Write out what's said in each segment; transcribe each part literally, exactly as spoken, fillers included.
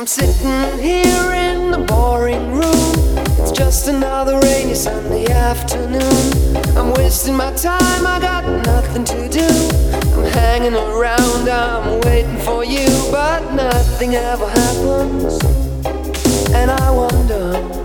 I'm sitting here in the boring room. It's just another rainy Sunday afternoon. I'm wasting my time, I got nothing to do. I'm hanging around, I'm waiting for you, but nothing ever happens. And I wonder,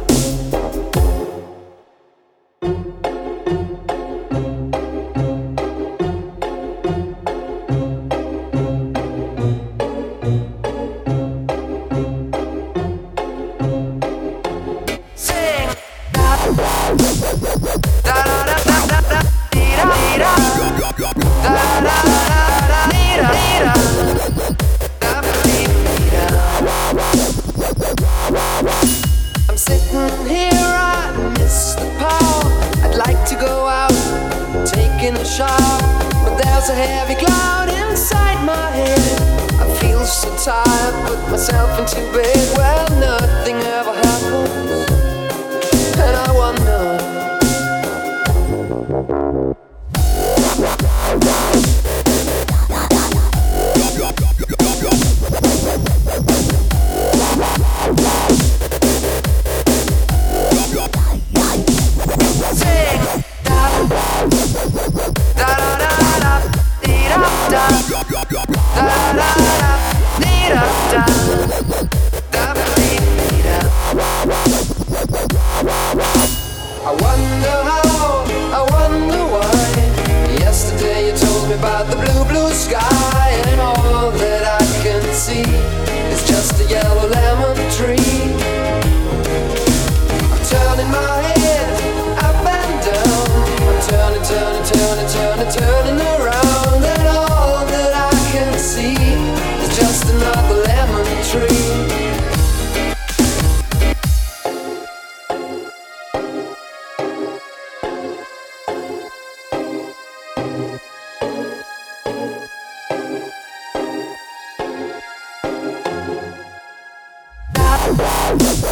I'm sitting here, I miss the power. I'd like to go out, taking a shower, but there's a heavy cloud inside my head. I feel so tired, put myself into bed. Well, nothing ever happens, and I wonder. I wonder how, I wonder why. Yesterday you told me about the blue, blue sky, and all that I can see is just a yellow lemon tree. I'm turning my head up and down. I'm turning, turning, turning, turning, turning around, and all that I can see is just another lemon tree. Bye.